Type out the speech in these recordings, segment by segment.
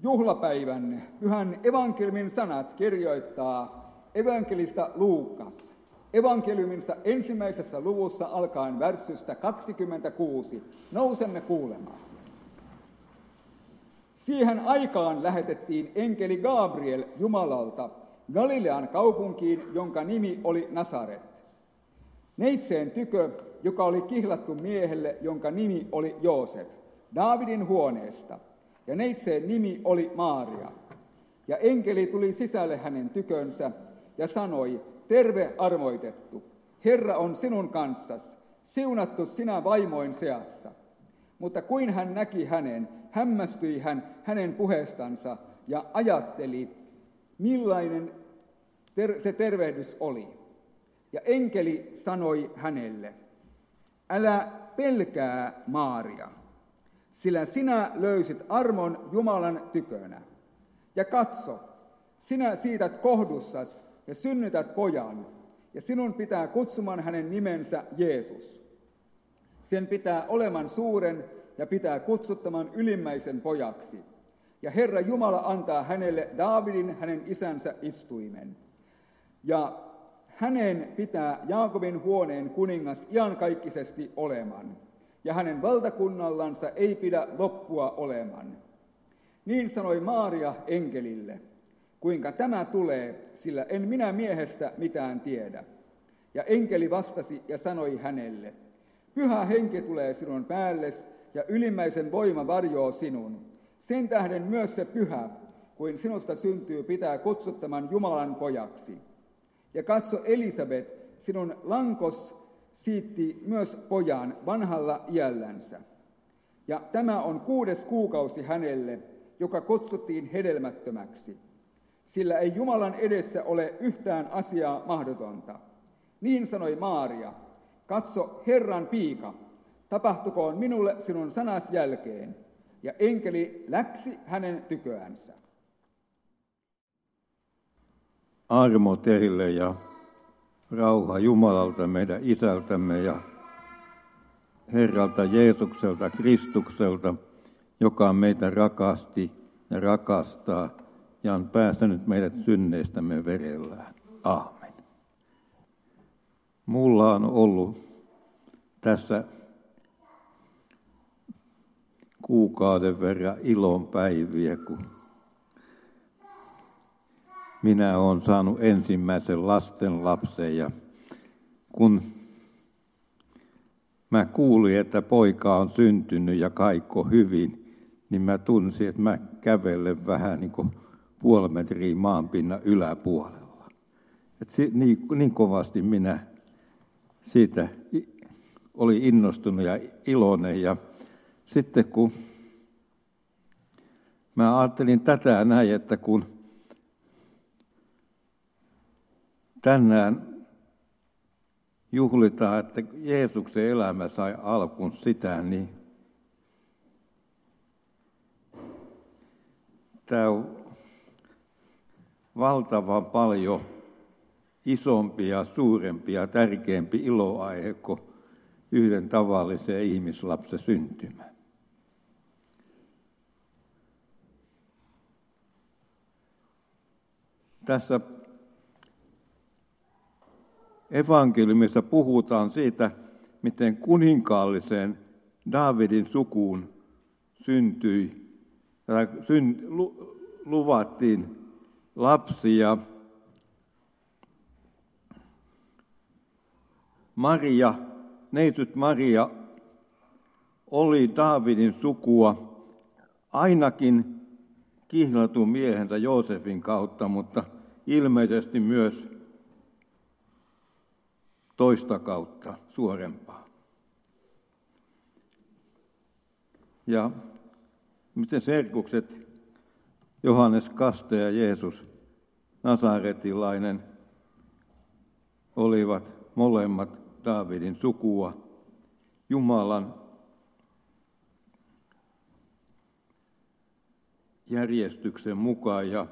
juhlapäivän pyhän evankeliumin sanat kirjoittaa evankelista Luukas. Evankeliuminsa 1. luvussa alkaen värssystä 26. Nousemme kuulemaan. Siihen aikaan lähetettiin enkeli Gabriel Jumalalta Galilean kaupunkiin, jonka nimi oli Nasaret. Neitseen tykö, joka oli kihlattu miehelle, jonka nimi oli Joosef, Daavidin huoneesta, ja neitseen nimi oli Maaria. Ja enkeli tuli sisälle hänen tykönsä ja sanoi, terve armoitettu, Herra on sinun kanssasi, siunattu sinä vaimoin seassa. Mutta kuin hän näki hänen, hämmästyi hän hänen puheestansa ja ajatteli, millainen se tervehdys oli. Ja enkeli sanoi hänelle, älä pelkää Maaria, sillä sinä löysit armon Jumalan tykönä. Ja katso, sinä siität kohdussas ja synnytät pojan, ja sinun pitää kutsuman hänen nimensä Jeesus. Sen pitää oleman suuren ja pitää kutsuttaman ylimmäisen pojaksi. Ja Herra Jumala antaa hänelle Daavidin hänen isänsä istuimen. Ja hänen pitää Jaakobin huoneen kuningas iankaikkisesti oleman, ja hänen valtakunnallansa ei pidä loppua oleman. Niin sanoi Maaria enkelille, kuinka tämä tulee, sillä en minä miehestä mitään tiedä. Ja enkeli vastasi ja sanoi hänelle, Pyhä Henki tulee sinun päällesi, ja ylimmäisen voima varjoo sinun. Sen tähden myös se pyhä, kuin sinusta syntyy, pitää kutsuttaman Jumalan pojaksi. Ja katso, Elisabet, sinun lankos siitti myös pojan vanhalla iällänsä. Ja tämä on 6. kuukausi hänelle, joka kutsuttiin hedelmättömäksi. Sillä ei Jumalan edessä ole yhtään asiaa mahdotonta. Niin sanoi Maaria, katso, Herran piika, tapahtukoon minulle sinun sanas jälkeen. Ja enkeli läksi hänen tyköänsä. Armo teille ja rauha Jumalalta meidän Isältämme ja Herralta Jeesukselta Kristukselta, joka meitä rakasti ja rakastaa ja on päästänyt meidät synneistämme verellään. Aamen. Mulla on ollut tässä kuukauden verran ilonpäiviä, kun minä olen saanut ensimmäisen lastenlapsen ja kun mä kuulin, että poika on syntynyt ja kaikko hyvin, niin mä tunsin, että mä kävelen vähän niin kuin puoli metriä maanpinnan yläpuolella. Niin kovasti minä siitä olin innostunut ja iloinen. Ja sitten kun mä ajattelin tätä näin, että kun tänään juhlitaan, että Jeesuksen elämä sai alkun sitä, niin tämä on valtavan paljon isompi ja suurempi ja tärkeämpi iloaihe kuin yhden tavallisen ihmislapsen syntymä. Tässä evankeliumissa puhutaan siitä, miten kuninkaalliseen Daavidin sukuun luvattiin lapsi ja neitsyt Maria oli Daavidin sukua ainakin kihlatun miehensä Joosefin kautta, mutta ilmeisesti myös toista kautta suorempaa. Ja miten serkukset Johannes Kaste ja Jeesus Nasaretilainen olivat molemmat Daavidin sukua Jumalan järjestyksen mukaan. Ja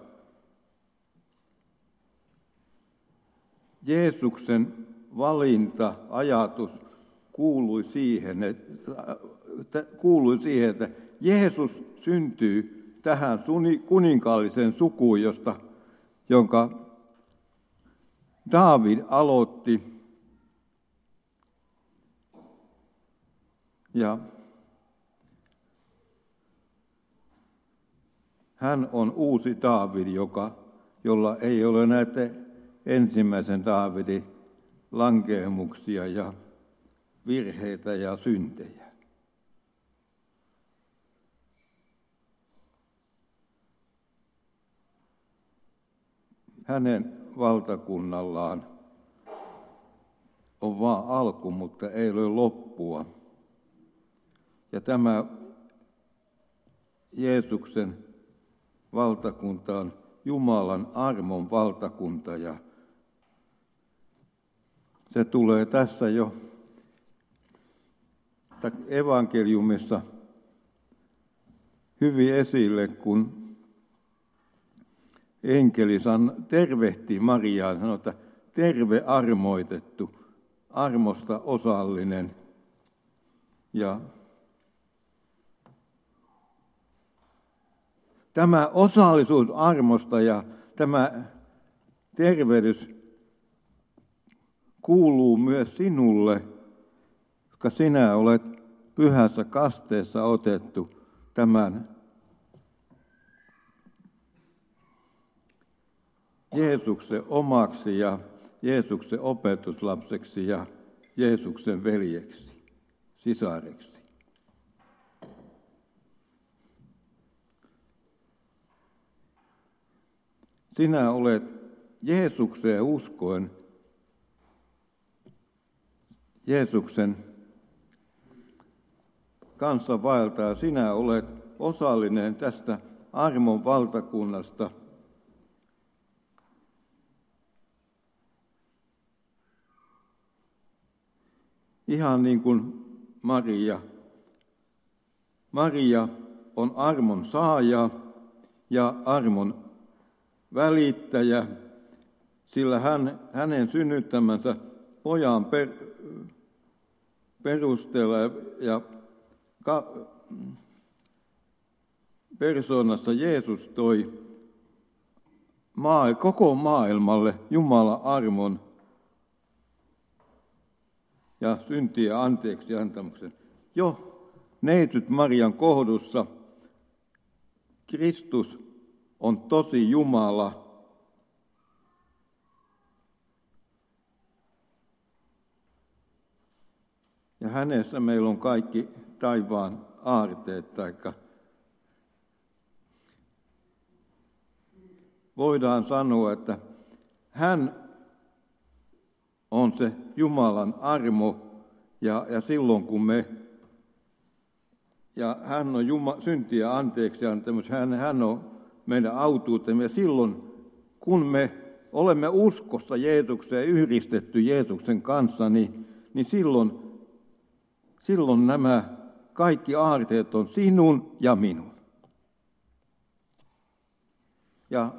Jeesuksen valinta-ajatus kuului siihen, että Jeesus syntyy tähän kuninkaalliseen sukuun, jonka Daavid aloitti. Ja hän on uusi Daavid, jolla ei ole näitä ensimmäisen Daavidin lankeemuksia ja virheitä ja syntejä. Hänen valtakunnallaan on vain alku, mutta ei ole loppua. Ja tämä Jeesuksen valtakunta on Jumalan armon valtakunta, ja se tulee tässä jo evankeliumissa hyvin esille, kun enkeli tervehti Mariaa ja sanoi, että terve armoitettu, armosta osallinen. Ja tämä osallisuus armosta ja tämä tervehdys kuuluu myös sinulle, koska sinä olet pyhässä kasteessa otettu tämän Jeesuksen omaksi ja Jeesuksen opetuslapseksi ja Jeesuksen veljeksi, sisareksi. Sinä olet Jeesukseen uskoen, Jeesuksen kanssa vaeltaa. Sinä olet osallinen tästä armon valtakunnasta. Ihan niin kuin Maria. Maria on armon saaja ja armon välittäjä, sillä hänen synnyttämänsä pojan perusteella ja persoonassa Jeesus toi koko maailmalle Jumalan armon ja syntien anteeksi antamuksen. Jo neitsyt Marian kohdussa Kristus on tosi Jumala. Ja hänessä meillä on kaikki taivaan aarteet, taikka voidaan sanoa, että hän on se Jumalan armo, ja silloin kun hän on syntiä anteeksi antamus, hän on meidän autuutemme, ja silloin kun me olemme uskossa Jeesukseen, yhdistetty Jeesuksen kanssa, niin silloin nämä kaikki aarteet on sinun ja minun. Ja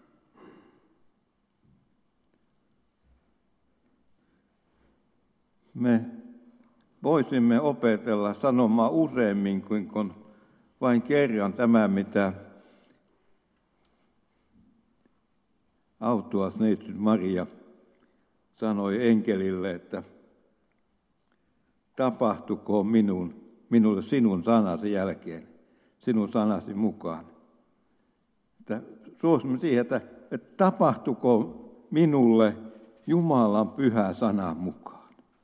me voisimme opetella sanomaan useammin kuin vain kerran tämä, mitä autuas neitsyt Maria sanoi enkelille, että tapahtukoon minulle sinun sanasi jälkeen, sinun sanasi mukaan. Että suosimme siihen, että tapahtukoon minulle Jumalan pyhä sana mukaan.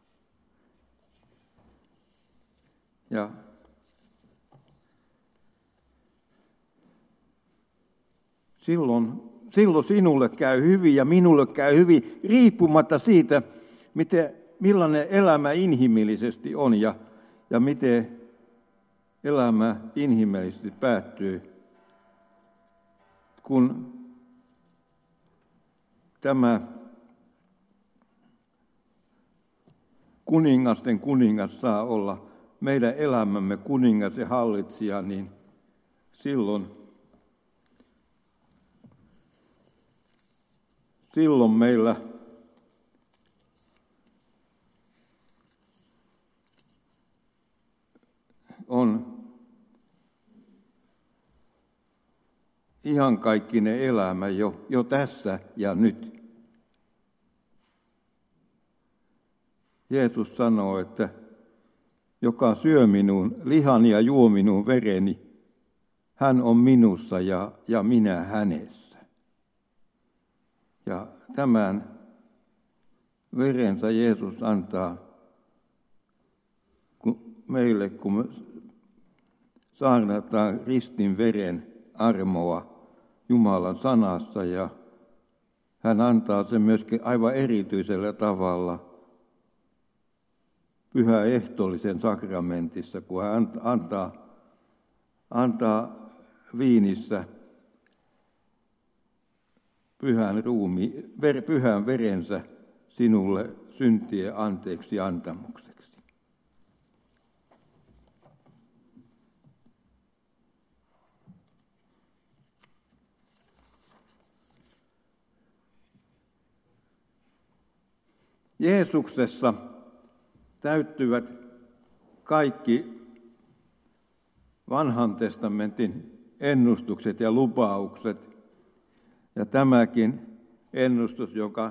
Ja silloin sinulle käy hyvin ja minulle käy hyvin, riippumatta siitä, millainen elämä inhimillisesti on ja miten elämä inhimillisesti päättyy. Kun tämä kuningasten kuningas saa olla meidän elämämme kuningas ja hallitsija, niin silloin meillä on iankaikkinen elämä jo tässä ja nyt. Jeesus sanoo, että joka syö minun lihani ja juo minun vereni, hän on minussa ja minä hänessä. Ja tämän verensä Jeesus antaa meille, kun me saarnataan ristin veren armoa Jumalan sanassa, ja hän antaa sen myöskin aivan erityisellä tavalla pyhäehtoollisen sakramentissa, kun hän antaa viinissä pyhän verensä sinulle syntien anteeksi antamukseksi. Jeesuksessa täyttyvät kaikki vanhan testamentin ennustukset ja lupaukset. Ja tämäkin ennustus, joka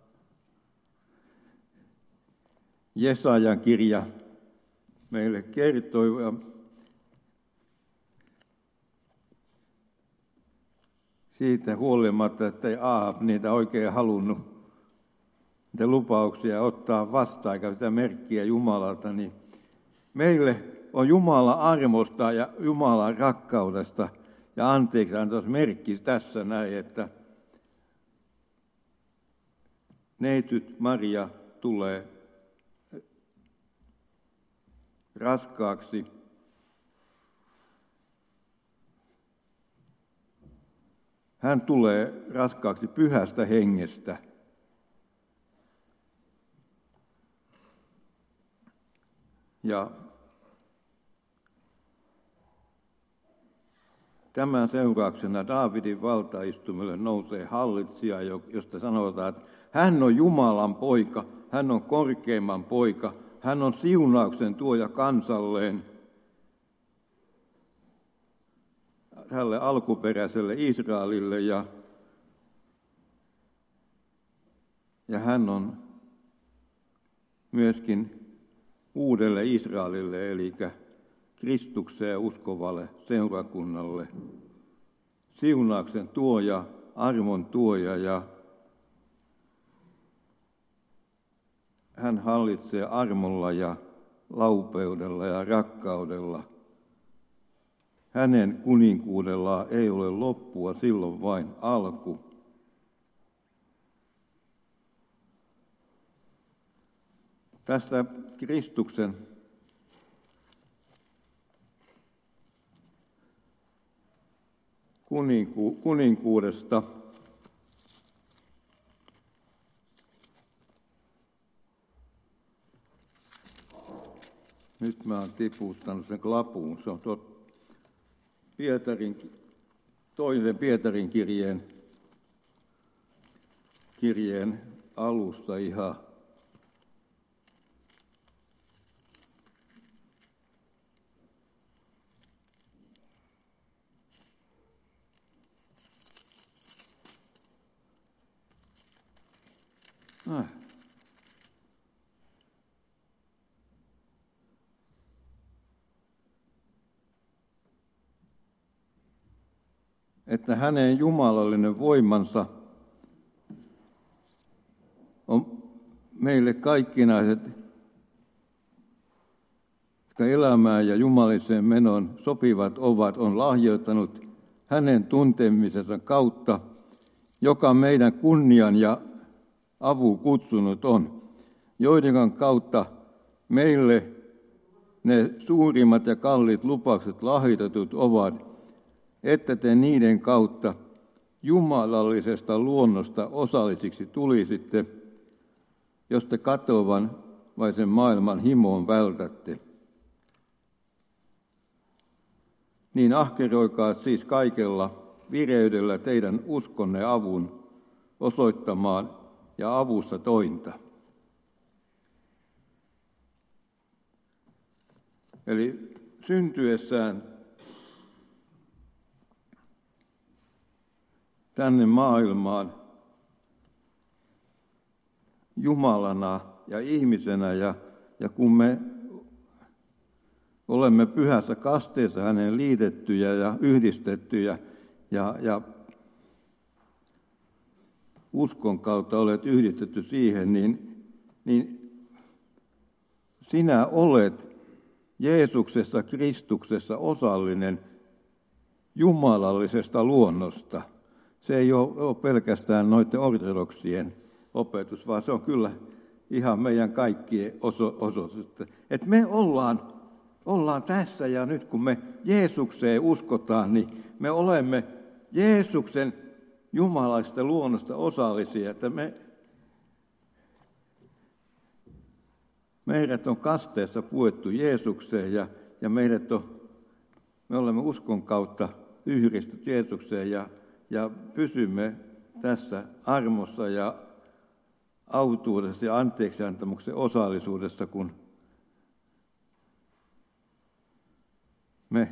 Jesajan kirja meille kertoi, siitä huolimatta, että ei Ahab niitä oikein halunnut, niitä lupauksia ottaa vastaan, eikä sitä merkkiä Jumalalta, niin meille on Jumalan armosta ja Jumalan rakkaudesta ja anteeksi antaisi merkki tässä näin, että neitsyt Maria tulee raskaaksi. Hän tulee raskaaksi Pyhästä Hengestä. Ja tämän seurauksena Daavidin valtaistumelle nousee hallitsija, josta sanotaan, että hän on Jumalan poika, hän on korkeimman poika, hän on siunauksen tuoja kansalleen, tälle alkuperäiselle Israelille, ja hän on myöskin uudelle Israelille, eli Kristukseen uskovalle seurakunnalle, siunauksen tuoja, armon tuoja, ja hän hallitsee armolla ja laupeudella ja rakkaudella. Hänen kuninkuudellaan ei ole loppua, silloin vain alku. Tästä Kristuksen kuninkuudesta nyt mä oon tiputtanut sen lapuun. Se on toisen Pietarin kirjeen alusta ihan. Että hänen jumalallinen voimansa on meille kaikkinaiset, jotka elämään ja jumalliseen menon sopivat on lahjoittanut hänen tuntemisensa kautta, joka meidän kunnian ja avun kutsunut on, joiden kautta meille ne suurimmat ja kalliit lupaukset lahjoitetut ovat, että te niiden kautta jumalallisesta luonnosta osallisiksi tulisitte, jos te katoavan vai sen maailman himoon vältätte. Niin ahkeroikaa siis kaikella vireydellä teidän uskonne avun osoittamaan ja avussa tointa. Eli syntyessään tänne maailmaan Jumalana ja ihmisenä, ja kun me olemme pyhässä kasteessa häneen liitettyjä ja yhdistettyjä ja uskon kautta olet yhdistetty siihen, niin sinä olet Jeesuksessa, Kristuksessa osallinen jumalallisesta luonnosta. Se ei ole pelkästään noiden ortodoksien opetus, vaan se on kyllä ihan meidän kaikkien osoitus. Että me ollaan tässä ja nyt, kun me Jeesukseen uskotaan, niin me olemme Jeesuksen jumalallisesta luonnosta osallisia. Että meidät on kasteessa puettu Jeesukseen ja me olemme uskon kautta yhdistetty Jeesukseen ja pysymme tässä armossa ja autuudessa ja anteeksiantamuksen osallisuudessa, kun me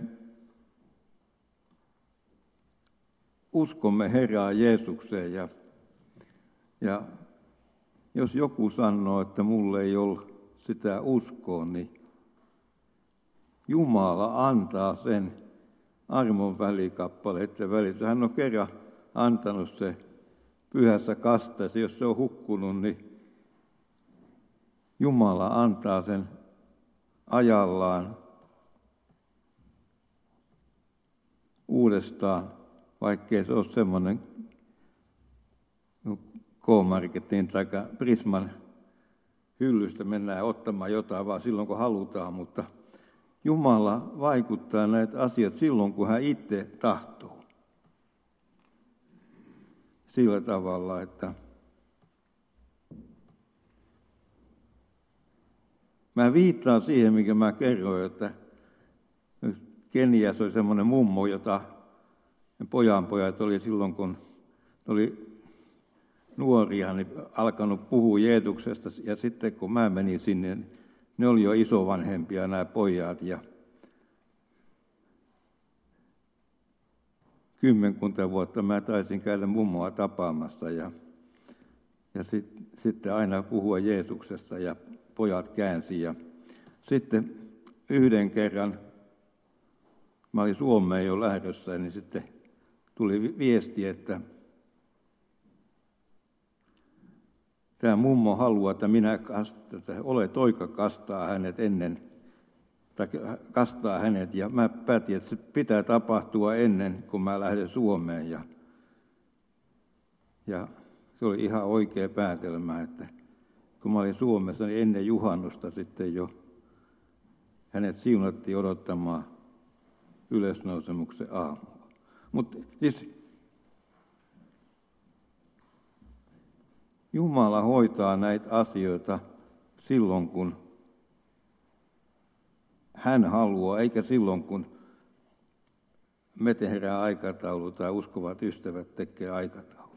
uskomme Herraa Jeesukseen. Ja jos joku sanoo, että mulle ei ole sitä uskoa, niin Jumala antaa sen armon välikappaleiden välissä. Hän on kerran antanut se pyhässä kasteessa. Jos se on hukkunut, niin Jumala antaa sen ajallaan uudestaan, vaikkei se ole semmoinen K-Marketin tai Prisman hyllystä mennään ottamaan jotain vaan silloin, kun halutaan, mutta Jumala vaikuttaa näitä asioita silloin, kun hän itse tahtoo. Sillä tavalla, että mä viittaan siihen, mikä mä kerroin, että Keniassa oli semmoinen mummo, jota pojanpojat oli silloin, kun oli nuoria, niin alkanut puhua Jeesuksesta. Ja sitten kun mä menin sinne, ne oli jo isovanhempia nämä pojat. Ja 10 vuotta mä taisin käydä mummoa tapaamassa ja sitten aina puhua Jeesuksesta ja pojat käänsi. Ja sitten yhden kerran, mä olin Suomeen jo lähdössä, niin sitten tuli viesti, että tämä mummo haluaa, että ole toika kastaa hänet kastaa hänet. Ja mä päätin, että se pitää tapahtua ennen kuin mä lähden Suomeen. Ja se oli ihan oikea päätelmä, että kun mä olin Suomessa, niin ennen juhannusta sitten jo hänet siunattiin odottamaan ylösnousemuksen aamua. Mutta siis Jumala hoitaa näitä asioita silloin, kun hän haluaa, eikä silloin, kun me tehdään aikataulu tai uskovat ystävät tekee aikataulu.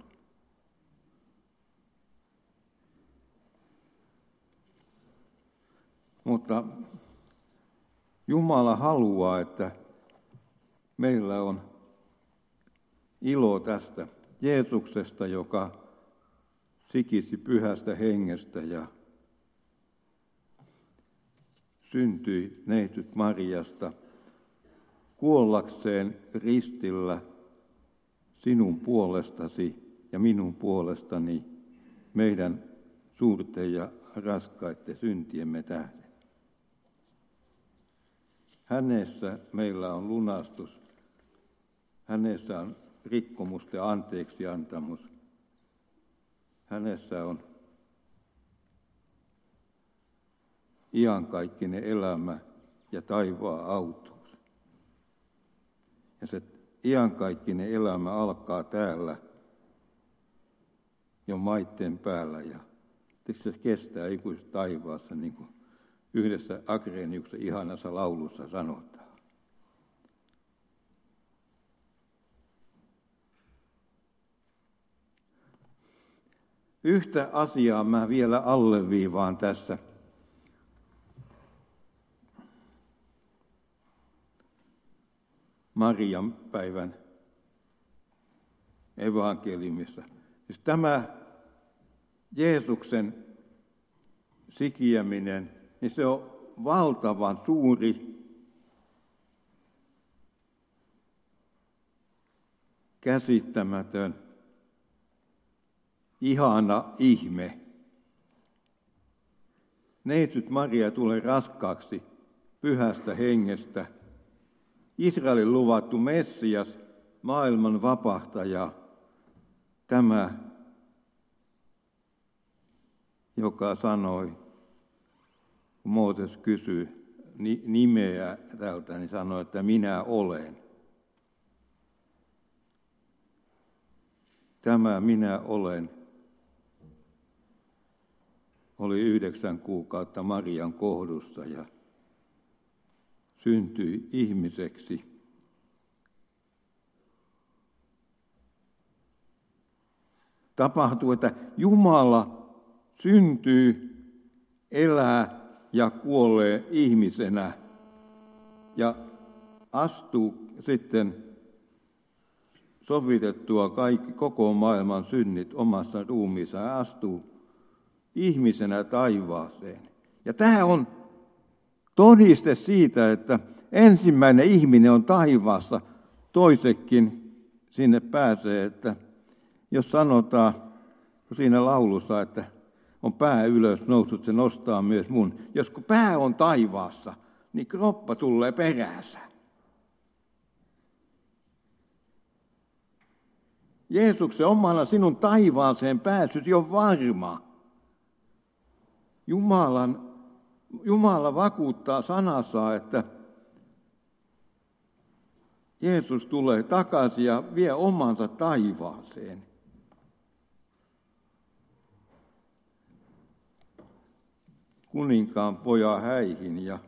Mutta Jumala haluaa, että meillä on ilo tästä Jeesuksesta, joka sikisi pyhästä hengestä ja syntyi neitsyt Mariasta kuollakseen ristillä sinun puolestasi ja minun puolestani meidän suurten ja raskaiden syntiemme tähden. Hänessä meillä on lunastus, hänessä on rikkomusten anteeksiantamus, hänessä on iankaikkinen elämä ja taivaan autuus. Ja se iankaikkinen elämä alkaa täällä jo maitten päällä ja se kestää ikuisesti taivaassa, niin kuin yhdessä Agreniuksen ihanassa laulussa sanotaan. Yhtä asiaa mä vielä alleviivaan tässä. Marian päivän evankeliumissa. Siis tämä Jeesuksen sikiäminen, niin se on valtavan suuri, käsittämätön, ihana ihme. Neitsyt Maria tulee raskaaksi pyhästä hengestä. Israelin luvattu Messias, maailman vapahtaja, tämä, joka sanoi, kun Mooses kysyi nimeä tältä, niin sanoi, että minä olen. Tämä minä olen oli 9 kuukautta Marian kohdussa ja syntyi ihmiseksi. Tapahtuu, että Jumala syntyy, elää ja kuolee ihmisenä ja astuu sitten sovitettua koko maailman synnit omassa ruumiissaan ja astuu ihmisenä taivaaseen. Ja tämä on todiste siitä, että ensimmäinen ihminen on taivaassa, toisekin sinne pääsee, että jos sanotaan siinä laulussa, että on pää ylös noussut, se nostaa myös mun. Jos kun pää on taivaassa, niin kroppa tulee perässä. Jeesuksen omana sinun taivaaseen pääsysi on varma. Jumala vakuuttaa sanassa, että Jeesus tulee takaisin ja vie omansa taivaaseen. Kuninkaan pojan häihin ja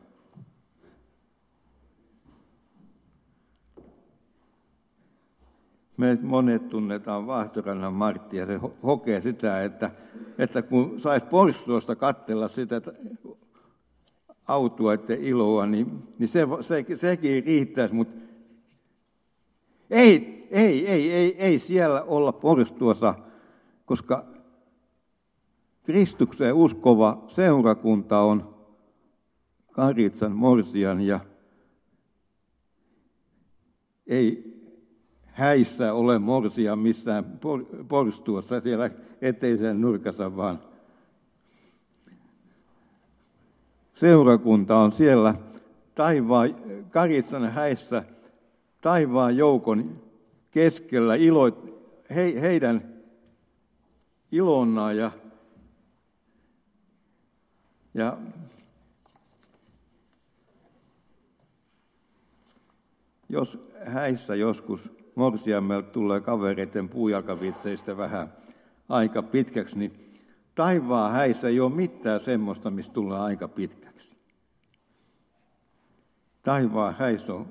me monet tunnetaan Vahtorannan Marttia, se hokee sitä, että kun saisi Porstuosta katsella sitä autuaiden iloa, niin sekin riittäisi, mutta ei siellä olla Porstuossa, koska Kristukseen uskova seurakunta on Karitsan morsian ja ei häissä ole morsia missään Porstuossa siellä eteisen nurkassa, vaan seurakunta on siellä Karitsan häissä taivaan joukon keskellä heidän ilonnaan ja jos häissä joskus morsiammelta tulee kavereiden puujalkavitseistä vähän aika pitkäksi, niin taivaan häissä ei ole mitään semmoista, mistä tulee aika pitkäksi. Taivaan häissä on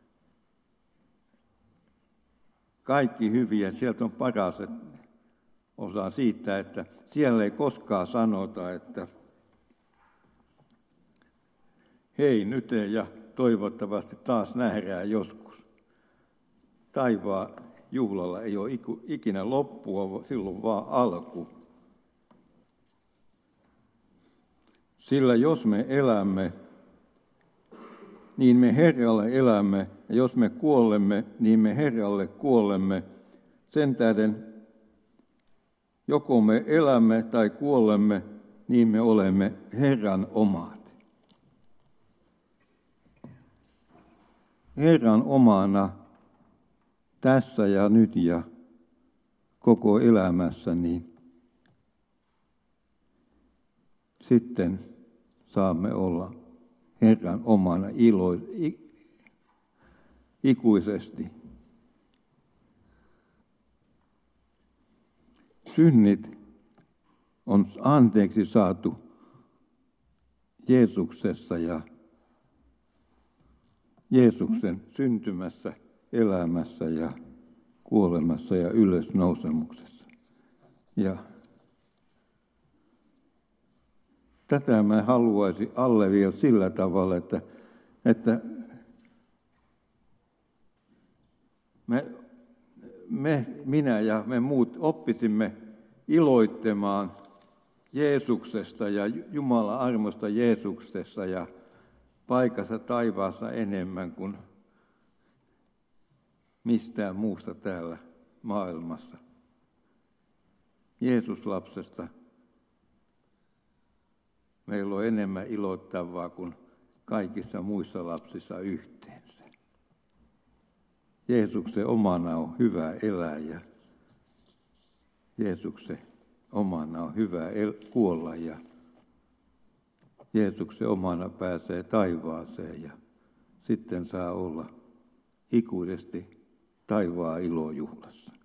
kaikki hyviä, sieltä on paras osa siitä, että siellä ei koskaan sanota, että hei nyt ja toivottavasti taas nähdään joskus. Taivaan juhlalla ei ole ikinä loppua, silloin vaan alku. Sillä jos me elämme, niin me Herralle elämme, ja jos me kuolemme, niin me Herralle kuolemme. Sen tähden, joko me elämme tai kuolemme, niin me olemme Herran omat. Herran omana tässä ja nyt ja koko elämässä, niin sitten saamme olla Herran omana ikuisesti. Synnit on anteeksi saatu Jeesuksessa ja Jeesuksen syntymässä, elämässä ja kuolemassa ja ylösnousemuksessa. Ja tätä mä haluaisin alleviivata sillä tavalla, että minä ja me muut oppisimme iloitsemaan Jeesuksesta ja Jumalan armosta Jeesuksessa ja paikassa taivaassa enemmän kuin mistään muusta täällä maailmassa. Jeesuslapsesta meillä on enemmän iloittavaa kuin kaikissa muissa lapsissa yhteensä. Jeesuksen omana on hyvä elää ja Jeesuksen omana on hyvä kuolla ja Jeesuksen omana pääsee taivaaseen ja sitten saa olla ikuisesti taivaan ilojuhlassa.